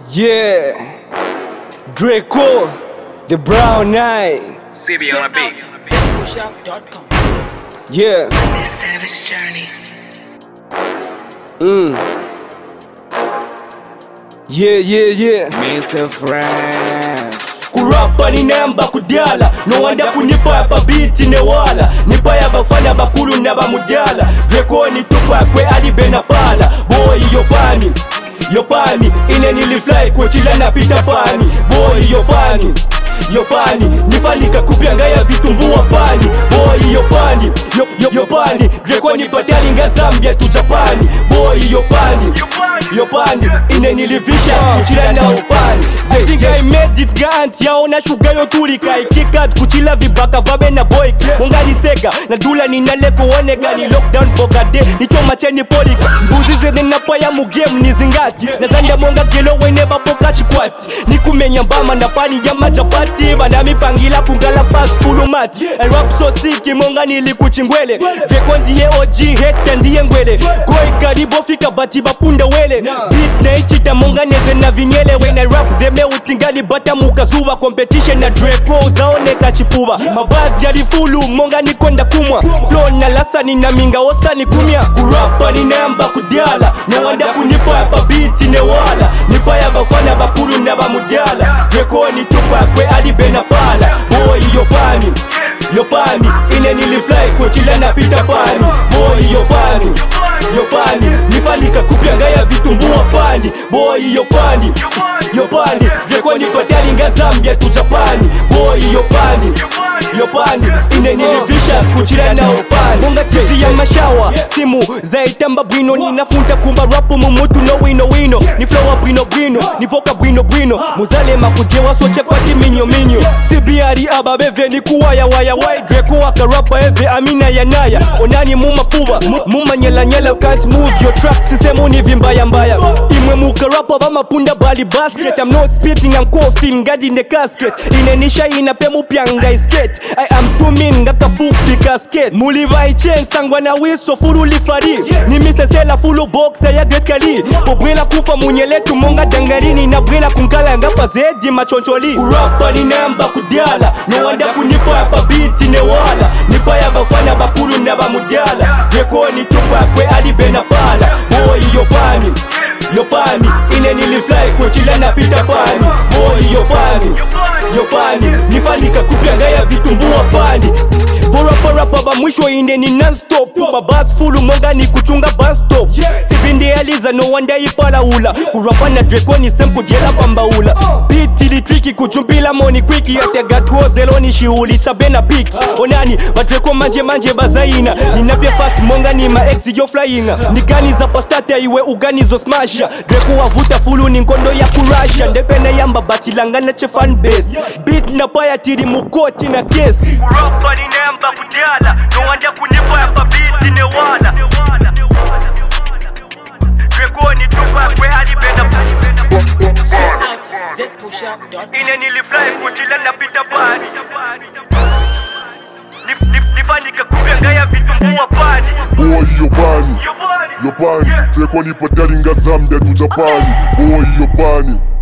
Yeah, Draco, the Brown Eye. CB on a beat. ZPushUp.com. Yeah. Savage journey. Yeah. Mr. Frank. Kurapa ni namba kudyala no wanda kunipa hapa biti ne wala nipa ya bafana bakulu na bamudyala Draco ni tupa kwe alibena pala boy yopani ine nilifly kuchila na pita pani boy yopani nifanika kupyanga ya vitumbua pani boy yopani Draco ni patali nga Zambia tu Japani boy yopani ine nilivisha kuchila na upani I think I made it ganti yaona shuga yo tulika ikikat kuchila vibaka vabe na boy Mongani sega na dula ninaleko wanega ni lockdown bogade ni choma cheni polika mbuzi zene napa ya mugame ni zingati na zanda monga gelo wene bapoka chikwati ni kumenya mbama na pani ya majapati banami pangila kungala pass fulumati I rap so sick monga nilikuchingwele Draco ndiye OG hate ndiye ngwele Koi karibo fika bati bapunda wele beat na ichita monga neze na vinyele when I rap them utingani bata mukazuba competition na Draco zaoneka chipuba mabazi yalifulu monga ni kwenda kumwa flow na lasani na minga osani kumya kurapa ni namba kudyala na wanda kunipa hapa beat ne wala nipa ya bafana bakulu na bamudyala Draco ni tupa kwe alibena pala boy yopani ine nilifly kuchila na pita pani boy yopani nifanika kupyanga ya vitumbua pani boy yopani Draco ni patali nga Zambia tu Japani boy yopani ine nilivisha kuchila na upani munga titi ya mashawa simu zaitamba bwino ninafunta kumba rapu mumutu no wino ni flowa bwino ni voka bwino muzale makujewa soche kwa timinyo CBR ababeve ni kuwaya why Draco waka rapa eve amina ya naya onani muma puba muma nyela you can't move your tracks sisemu ni vimbaya mbaya imwe muka rapa bama punda bali basket I'm not spitting I'm coughing gadi in the casket inenisha inapemu pyanga skate I am too mean ngaka fupi casket mulivai chain sangwa na wiso furu lifari ni misesela fulu box ya great kali pobwela kufa munyeletu monga dangarini na bwela kunkala ngapa zedi machoncholi kurapa ni namba kudyala no wanda kunipa hapa beat ne wala nipa ya bafana bakulu na bamudyala Draco ni tupa kwe alibena pala boy yopani ine nilifly kuchila na pita pani boy yopani nifanika kupyanga ya vitumbua pani Vorapa ba mwisho inde ni non-stop babas fulu monga ni kuchunga bus stop Sibinde aliza no wanda ipala ula kurapa na Draco ni sempu diela pambaula beat ili tricky kuchumbila moni kwiki yate gatuo zeloni shiuli chabena pik onani ba Draco manje bazaina ninapia fast monga ni ma ex yo flying nikani za pastate iwe ugani zo smasha Draco wavuta fulu ni nkondo ya kurasha ndepene yamba batilangana che fan base beat na paya tiri mukoti na kesi kurapa ni namba kudyala no wanda kunipa hapa beat ne wala Draco ni tupa kwe alibena ZPushUp.com. ine nilifly kuchila na pita pani nifanika kupyanga ya vitumbua pani boy yopani Draco ni patali nga Zambia tu Japani boy yopani